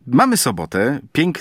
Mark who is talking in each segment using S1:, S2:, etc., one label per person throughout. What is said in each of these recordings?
S1: Mamy sobotę,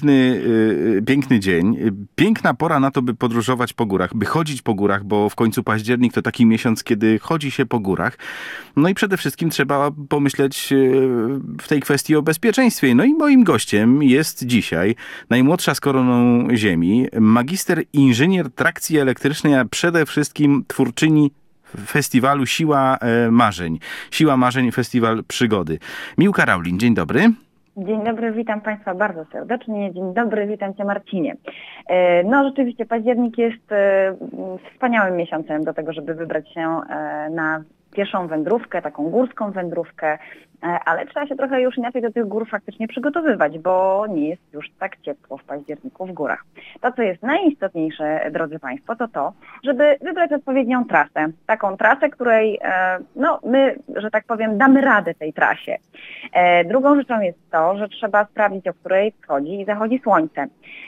S1: piękny dzień, piękna pora na to, by podróżować po górach, by chodzić po górach, bo w końcu październik to taki miesiąc, kiedy chodzi się po górach. No i przede wszystkim trzeba pomyśleć w tej kwestii o bezpieczeństwie. No i moim gościem jest dzisiaj najmłodsza z koroną Ziemi, magister inżynier trakcji elektrycznej, a przede wszystkim twórczyni festiwalu Siła Marzeń. Siła Marzeń, Festiwal Przygody. Miłka Raulin, dzień dobry.
S2: Dzień dobry, witam Państwa bardzo serdecznie. Dzień dobry, witam Cię Marcinie. No rzeczywiście październik jest wspaniałym miesiącem do tego, żeby wybrać się na pieszą wędrówkę, taką górską wędrówkę, ale trzeba się trochę już inaczej do tych gór faktycznie przygotowywać, bo nie jest już tak ciepło w październiku w górach. To, co jest najistotniejsze, drodzy Państwo, to to, żeby wybrać odpowiednią trasę. Taką trasę, której no, my, że tak powiem, damy radę tej trasie. Drugą rzeczą jest to, że trzeba sprawdzić, o której wschodzi i zachodzi słońce.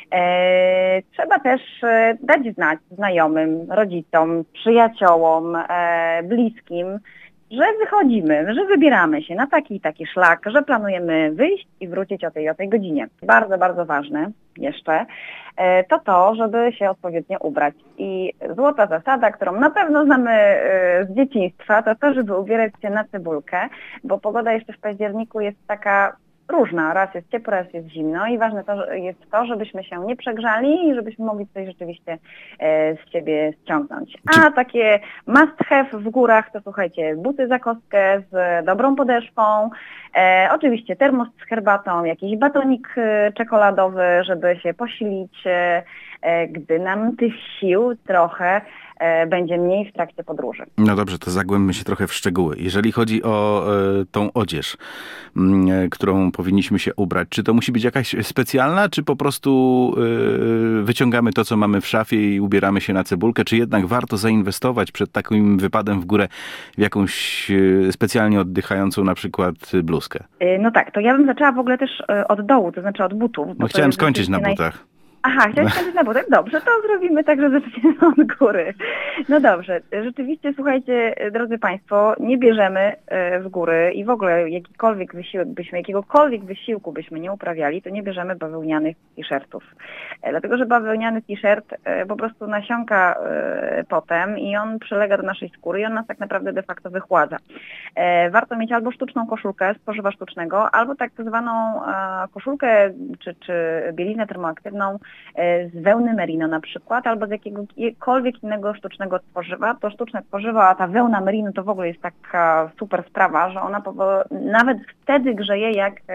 S2: Trzeba też dać znać znajomym, rodzicom, przyjaciołom, bliskim, że wychodzimy, że wybieramy się na taki i taki szlak, że planujemy wyjść i wrócić o tej godzinie. Bardzo, bardzo ważne jeszcze to, żeby się odpowiednio ubrać. I złota zasada, którą na pewno znamy z dzieciństwa, to, żeby ubierać się na cebulkę, bo pogoda jeszcze w październiku jest taka różna. Raz jest ciepło, raz jest zimno i ważne jest to, żebyśmy się nie przegrzali i żebyśmy mogli coś rzeczywiście z siebie ściągnąć. A takie must have w górach to słuchajcie, buty za kostkę z dobrą podeszwą, oczywiście termos z herbatą, jakiś batonik czekoladowy, żeby się posilić, gdy nam tych sił trochę będzie mniej w trakcie podróży.
S1: No dobrze, to zagłębmy się trochę w szczegóły. Jeżeli chodzi o tą odzież, którą powinniśmy się ubrać, czy to musi być jakaś specjalna, czy po prostu wyciągamy to, co mamy w szafie i ubieramy się na cebulkę, czy jednak warto zainwestować przed takim wypadem w górę w jakąś specjalnie oddychającą na przykład bluzkę?
S2: No tak, to ja bym zaczęła w ogóle też od dołu, to znaczy od butów.
S1: No chciałem skończyć na butach.
S2: Aha, chciałeś skończyć na butach? Dobrze, to zrobimy tak, że zaczniemy od góry. No dobrze, rzeczywiście, słuchajcie, drodzy Państwo, nie bierzemy w góry i w ogóle jakiegokolwiek wysiłku byśmy nie uprawiali, to nie bierzemy bawełnianych t-shirtów. Dlatego, że bawełniany t-shirt po prostu nasiąka potem i on przylega do naszej skóry i on nas tak naprawdę de facto wychładza. Warto mieć albo sztuczną koszulkę z tworzywa sztucznego, albo tak zwaną koszulkę czy bieliznę termoaktywną z wełny merino na przykład, albo z jakiegokolwiek innego sztucznego tworzywa. To sztuczne tworzywo, a ta wełna merino to w ogóle jest taka super sprawa, że ona nawet wtedy grzeje,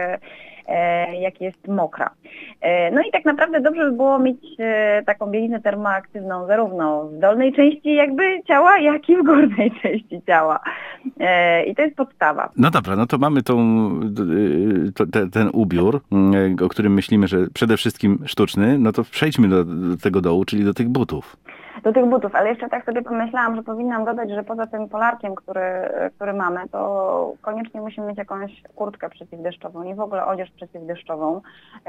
S2: jak jest mokra. No i tak naprawdę dobrze by było mieć taką bieliznę termoaktywną zarówno w dolnej części jakby ciała, jak i w górnej części ciała. I to jest podstawa.
S1: No dobra, no to mamy ten ubiór, o którym myślimy, że przede wszystkim sztuczny, no to przejdźmy do tego dołu, czyli do tych butów.
S2: Do tych butów, ale jeszcze tak sobie pomyślałam, że powinnam dodać, że poza tym polarkiem, który mamy, to koniecznie musimy mieć jakąś kurtkę przeciwdeszczową i w ogóle odzież przeciwdeszczową.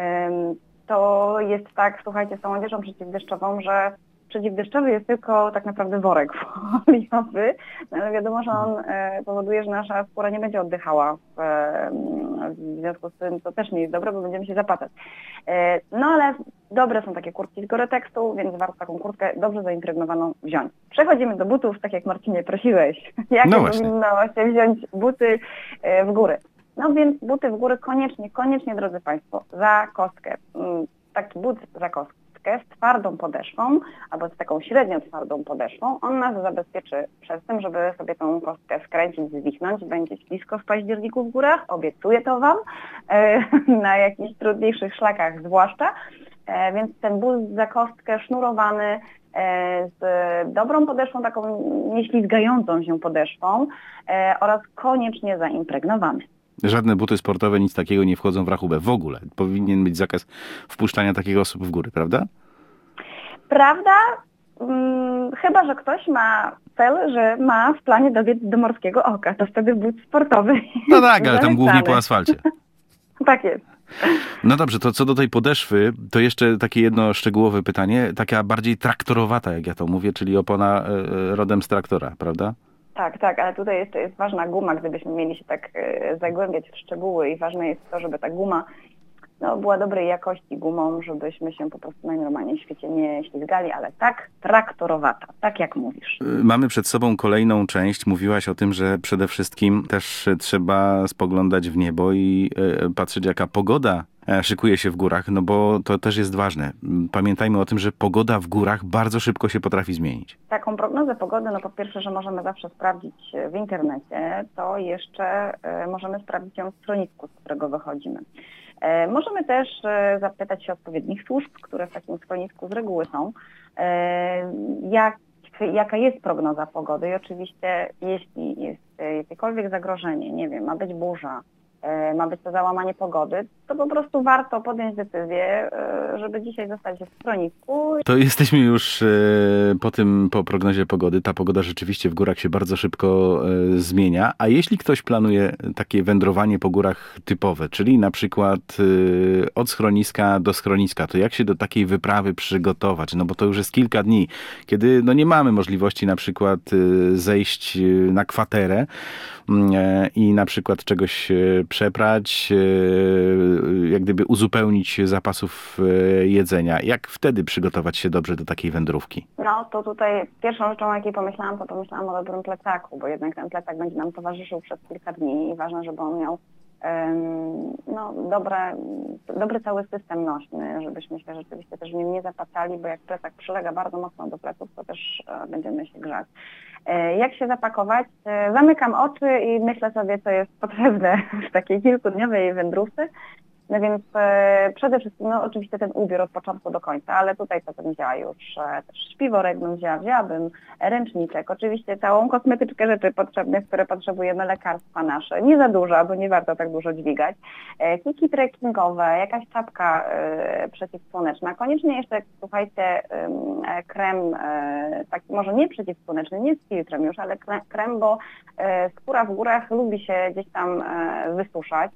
S2: To jest tak, słuchajcie, z tą odzieżą przeciwdeszczową, że przeciwdeszczowy jest tylko tak naprawdę worek foliowy, no ale wiadomo, że on powoduje, że nasza skóra nie będzie oddychała. W związku z tym to też nie jest dobre, bo będziemy się zapatać. No ale dobre są takie kurtki z Gore-Texu, więc warto taką kurtkę dobrze zaimpregnowaną wziąć. Przechodzimy do butów, tak jak Marcinie prosiłeś. Jakie powinno się wziąć buty w góry? No więc buty w góry koniecznie, drodzy Państwo, za kostkę. Taki but za kostkę z twardą podeszwą, albo z taką średnio twardą podeszwą, on nas zabezpieczy przed tym, żeby sobie tą kostkę skręcić, zwichnąć, będzie ślisko w październiku w górach, obiecuję to Wam, na jakichś trudniejszych szlakach zwłaszcza, więc ten but za kostkę sznurowany, z dobrą podeszwą, taką nieślizgającą się podeszwą oraz koniecznie zaimpregnowany.
S1: Żadne buty sportowe, nic takiego nie wchodzą w rachubę. W ogóle powinien być zakaz wpuszczania takich osób w góry, prawda?
S2: Prawda? Chyba że ktoś ma cel, że ma w planie dobiec do Morskiego Oka. To wtedy but sportowy.
S1: No tak, ale tam głównie po asfalcie.
S2: Tak jest.
S1: No dobrze, to co do tej podeszwy, to jeszcze takie jedno szczegółowe pytanie. Taka bardziej traktorowata, jak ja to mówię, czyli opona rodem z traktora, prawda?
S2: Tak, ale tutaj jest ważna guma, gdybyśmy mieli się tak zagłębiać w szczegóły i ważne jest to, żeby ta guma no, była dobrej jakości gumą, żebyśmy się po prostu najnormalniej w świecie nie ślizgali, ale tak traktorowata, tak jak mówisz.
S1: Mamy przed sobą kolejną część. Mówiłaś o tym, że przede wszystkim też trzeba spoglądać w niebo i patrzeć, jaka pogoda szykuje się w górach, no bo to też jest ważne. Pamiętajmy o tym, że pogoda w górach bardzo szybko się potrafi zmienić.
S2: Taką prognozę pogody, no po pierwsze, że możemy zawsze sprawdzić w internecie, to jeszcze możemy sprawdzić ją w schronisku, z którego wychodzimy. Możemy też zapytać się odpowiednich służb, które w takim schronisku z reguły są, jaka jest prognoza pogody i oczywiście jeśli jest jakiekolwiek zagrożenie, nie wiem, ma być burza, ma być to załamanie pogody, to po prostu warto podjąć decyzję, żeby dzisiaj zostać w schronisku.
S1: To jesteśmy już po prognozie pogody. Ta pogoda rzeczywiście w górach się bardzo szybko zmienia. A jeśli ktoś planuje takie wędrowanie po górach typowe, czyli na przykład od schroniska do schroniska, to jak się do takiej wyprawy przygotować? No bo to już jest kilka dni, kiedy no nie mamy możliwości na przykład zejść na kwaterę i na przykład czegoś przeprać, jak gdyby uzupełnić zapasów jedzenia. Jak wtedy przygotować się dobrze do takiej wędrówki?
S2: No to tutaj pierwszą rzeczą, o jakiej pomyślałam, to pomyślałam o dobrym plecaku, bo jednak ten plecak będzie nam towarzyszył przez kilka dni i ważne, żeby on miał no, dobry cały system nośny, żebyśmy się rzeczywiście też w nim nie zapacali, bo jak plecak przylega bardzo mocno do pleców, to też będziemy się grzać. Jak się zapakować? Zamykam oczy i myślę sobie, co jest potrzebne w takiej kilkudniowej wędrówce. No więc przede wszystkim, no oczywiście ten ubiór od początku do końca, ale tutaj to bym wzięła już też śpiworek wzięłabym ręczniczek, oczywiście całą kosmetyczkę rzeczy potrzebnych, które potrzebujemy, lekarstwa nasze, nie za dużo, bo nie warto tak dużo dźwigać, kiki trekkingowe, jakaś czapka przeciwsłoneczna, koniecznie jeszcze, słuchajcie, krem, taki może nie przeciwsłoneczny, nie z filtrem już, ale krem, bo skóra w górach lubi się gdzieś tam wysuszać.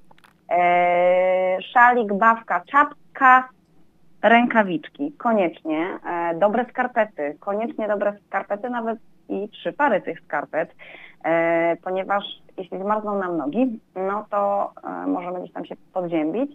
S2: Szalik, bawka, czapka, rękawiczki, koniecznie, dobre skarpety, nawet i 3 pary tych skarpet, ponieważ jeśli zmarzną nam nogi, no to możemy gdzieś tam się podziębić.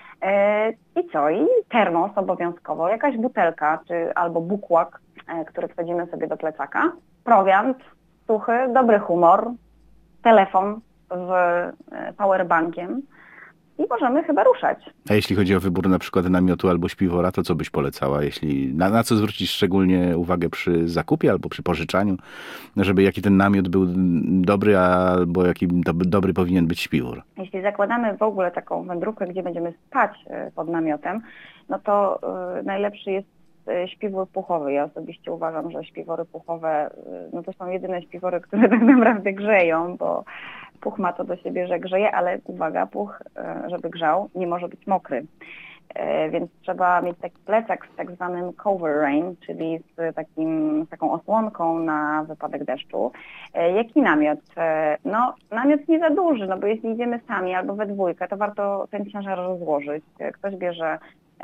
S2: I co? I termos obowiązkowo, jakaś butelka, albo bukłak, który wsadzimy sobie do plecaka, prowiant suchy, dobry humor, telefon z powerbankiem, i możemy chyba ruszać.
S1: A jeśli chodzi o wybór na przykład namiotu albo śpiwora, to co byś polecała? Na co zwrócić szczególnie uwagę przy zakupie albo przy pożyczaniu, żeby jaki ten namiot był dobry, albo jaki dobry powinien być śpiwór?
S2: Jeśli zakładamy w ogóle taką wędrówkę, gdzie będziemy spać pod namiotem, no to najlepszy jest śpiwór puchowy. Ja osobiście uważam, że śpiwory puchowe no to są jedyne śpiwory, które tak naprawdę grzeją, bo puch ma to do siebie, że grzeje, ale uwaga, puch, żeby grzał, nie może być mokry. Więc trzeba mieć taki plecak z tak zwanym cover rain, czyli z taką osłonką na wypadek deszczu. Jaki namiot? No, namiot nie za duży, no bo jeśli idziemy sami albo we dwójkę, to warto ten ciężar rozłożyć. Ktoś bierze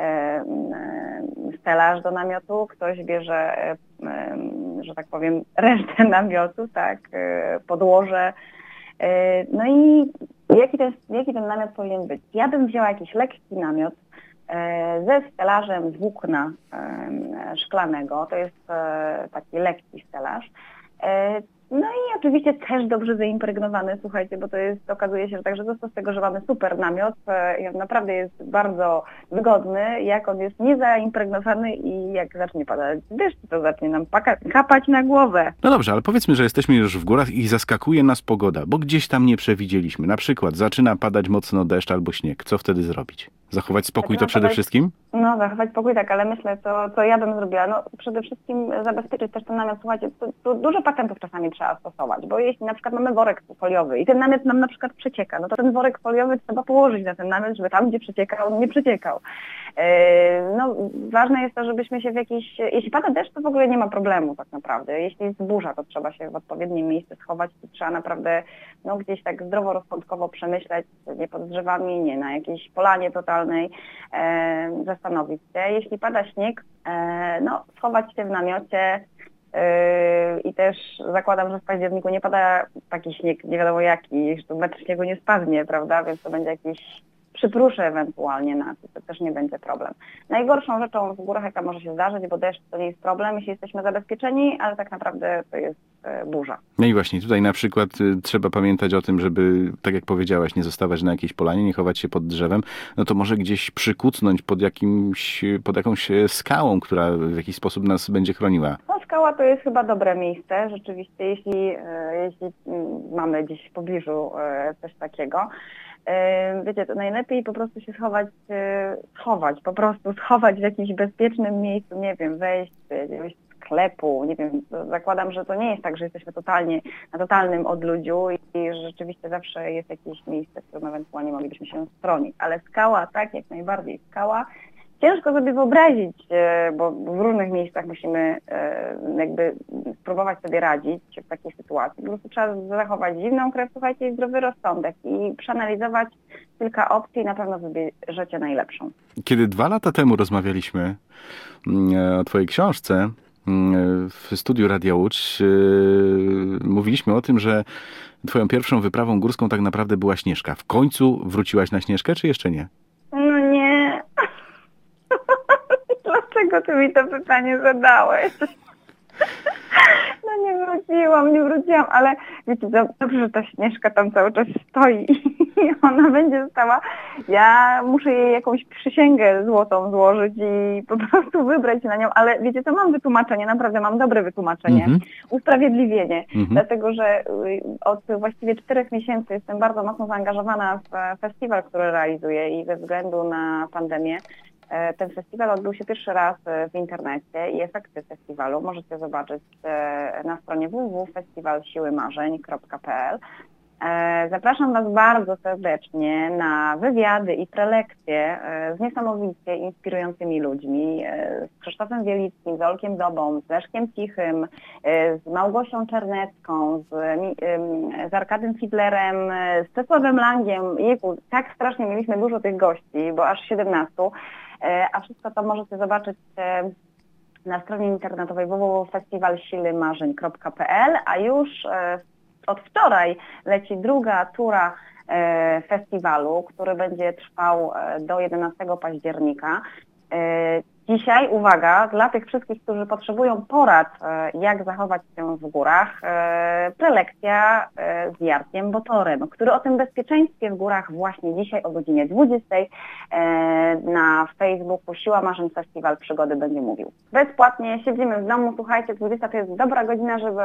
S2: stelaż do namiotu, ktoś bierze, że tak powiem, resztę namiotu, tak, podłoże. No i jaki ten namiot powinien być? Ja bym wzięła jakiś lekki namiot ze stelażem z włókna szklanego, to jest taki lekki stelaż. No i oczywiście też dobrze zaimpregnowany, słuchajcie, bo okazuje się, że także został z tego, że mamy super namiot i on naprawdę jest bardzo wygodny, jak on jest niezaimpregnowany i jak zacznie padać deszcz, to zacznie nam kapać na głowę.
S1: No dobrze, ale powiedzmy, że jesteśmy już w górach i zaskakuje nas pogoda, bo gdzieś tam nie przewidzieliśmy. Na przykład zaczyna padać mocno deszcz albo śnieg. Co wtedy zrobić? Zachować spokój to przede wszystkim?
S2: No, zachować spokój, tak, ale myślę, co ja bym zrobiła. No, przede wszystkim zabezpieczyć też ten namiot. Słuchajcie, tu dużo patentów czasami trzeba stosować, bo jeśli na przykład mamy worek foliowy i ten namiot nam na przykład przecieka, no to ten worek foliowy trzeba położyć na ten namiot, żeby tam, gdzie przecieka, on nie przeciekał. No, ważne jest to, żebyśmy się jeśli pada deszcz, to w ogóle nie ma problemu tak naprawdę. Jeśli jest burza, to trzeba się w odpowiednim miejscu schować, to trzeba naprawdę no, gdzieś tak zdroworozsądkowo przemyśleć, nie pod drzewami, nie na jakiejś polanie totalnej, zastanowić się. Jeśli pada śnieg, no, schować się w namiocie i też zakładam, że w październiku nie pada taki śnieg, nie wiadomo jaki, że tu metr śniegu nie spadnie, prawda, więc to będzie jakiś przypruszy ewentualnie na to też nie będzie problem. Najgorszą rzeczą w górach, jaka może się zdarzyć, bo deszcz to nie jest problem, jeśli jesteśmy zabezpieczeni, ale tak naprawdę to jest burza.
S1: No i właśnie tutaj na przykład trzeba pamiętać o tym, żeby, tak jak powiedziałaś, nie zostawać na jakiejś polanie, nie chować się pod drzewem, no to może gdzieś przykucnąć pod jakąś skałą, która w jakiś sposób nas będzie chroniła.
S2: No, skała to jest chyba dobre miejsce, rzeczywiście, jeśli mamy gdzieś w pobliżu coś takiego. Wiecie, to najlepiej po prostu się schować w jakimś bezpiecznym miejscu, nie wiem, wejść do jakiegoś sklepu, nie wiem, zakładam, że to nie jest tak, że jesteśmy na totalnym odludziu i że rzeczywiście zawsze jest jakieś miejsce, w którym ewentualnie moglibyśmy się schronić, ale skała, tak, jak najbardziej skała. Ciężko sobie wyobrazić, bo w różnych miejscach musimy jakby spróbować sobie radzić w takiej sytuacji. Po prostu trzeba zachować zimną krew, słuchajcie, i zdrowy rozsądek i przeanalizować kilka opcji i na pewno wybierzecie najlepszą.
S1: Kiedy 2 lata temu rozmawialiśmy o twojej książce w studiu Radia Łódź, mówiliśmy o tym, że twoją pierwszą wyprawą górską tak naprawdę była Śnieżka. W końcu wróciłaś na Śnieżkę, czy jeszcze nie?
S2: No nie. Dlaczego ty mi to pytanie zadałeś? No nie wróciłam, ale wiecie, dobrze, że ta Śnieżka tam cały czas stoi i ona będzie stała. Ja muszę jej jakąś przysięgę złotą złożyć i po prostu wybrać się na nią, ale wiecie co, mam wytłumaczenie, naprawdę mam dobre wytłumaczenie, usprawiedliwienie, dlatego że od właściwie 4 miesięcy jestem bardzo mocno zaangażowana w festiwal, który realizuję i ze względu na pandemię ten festiwal odbył się pierwszy raz w internecie i efekty festiwalu możecie zobaczyć na stronie www.festiwalsiłymarzeń.pl. Zapraszam Was bardzo serdecznie na wywiady i prelekcje z niesamowicie inspirującymi ludźmi, z Krzysztofem Wielickim, z Olkiem Dobą, z Leszkiem Cichym, z Małgosią Czernecką, z Arkadym Fidlerem, z Czesławem Langiem. Jejku, tak strasznie mieliśmy dużo tych gości, bo aż 17, a wszystko to możecie zobaczyć na stronie internetowej www.festiwalsiłymarzeń.pl, a już od wczoraj leci druga tura festiwalu, który będzie trwał do 11 października. Dzisiaj, uwaga, dla tych wszystkich, którzy potrzebują porad, jak zachować się w górach, prelekcja z Jarkiem Botorem, który o tym bezpieczeństwie w górach właśnie dzisiaj o godzinie 20 na Facebooku Siła Marzeń Festiwal Przygody będzie mówił. Bezpłatnie, siedzimy w domu, słuchajcie, 20 to jest dobra godzina, żeby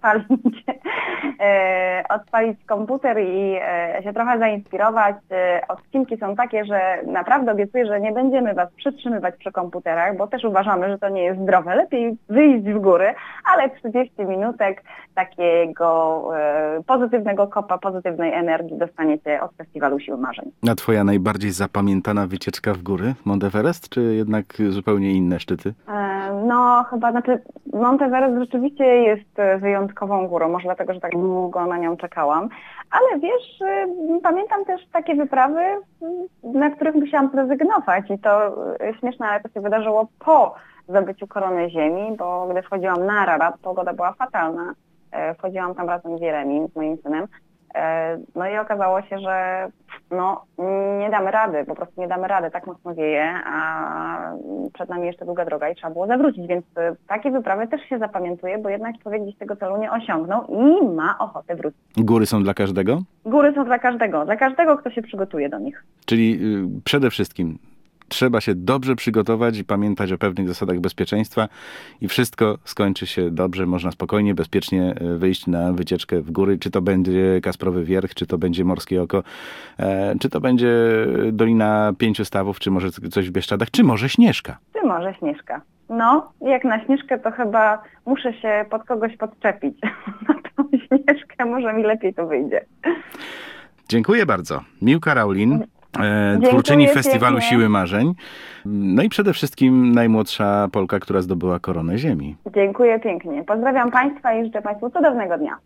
S2: odpalić komputer i się trochę zainspirować. Odcinki są takie, że naprawdę obiecuję, że nie będziemy Was przytrzymywać przy komputerach, bo też uważamy, że to nie jest zdrowe. Lepiej wyjść w góry, ale 30 minutek takiego pozytywnego kopa, pozytywnej energii dostaniecie od Festiwalu Siły Marzeń.
S1: A twoja najbardziej zapamiętana wycieczka w góry? Mount Everest, czy jednak zupełnie inne szczyty?
S2: No chyba, Mount Everest rzeczywiście jest wyjątkową górą, może dlatego, że tak długo na nią czekałam, ale wiesz, pamiętam też takie wyprawy, na których musiałam zrezygnować i to śmieszne, ale to się wydarzyło po zdobyciu korony ziemi, bo gdy wchodziłam na Ararat, pogoda była fatalna, wchodziłam tam razem z Jeremim, z moim synem, no i okazało się, że nie damy rady, po prostu nie damy rady, tak mocno wieje, a przed nami jeszcze długa droga i trzeba było zawrócić, więc takie wyprawy też się zapamiętuje, bo jednak człowiek gdzieś tego celu nie osiągnął i ma ochotę wrócić.
S1: Góry są dla każdego?
S2: Góry są dla każdego, kto się przygotuje do nich.
S1: Czyli przede wszystkim trzeba się dobrze przygotować i pamiętać o pewnych zasadach bezpieczeństwa i wszystko skończy się dobrze. Można spokojnie, bezpiecznie wyjść na wycieczkę w góry. Czy to będzie Kasprowy Wierch, czy to będzie Morskie Oko, czy to będzie Dolina Pięciu Stawów, czy może coś w Bieszczadach, czy może Śnieżka.
S2: No, jak na Śnieżkę, to chyba muszę się pod kogoś podczepić. Na tą Śnieżkę może mi lepiej to wyjdzie.
S1: Dziękuję bardzo. Miłka Raulin. Twórczyni Festiwalu Siły Marzeń. No i przede wszystkim najmłodsza Polka, która zdobyła koronę ziemi.
S2: Dziękuję pięknie. Pozdrawiam Państwa i życzę Państwu cudownego dnia.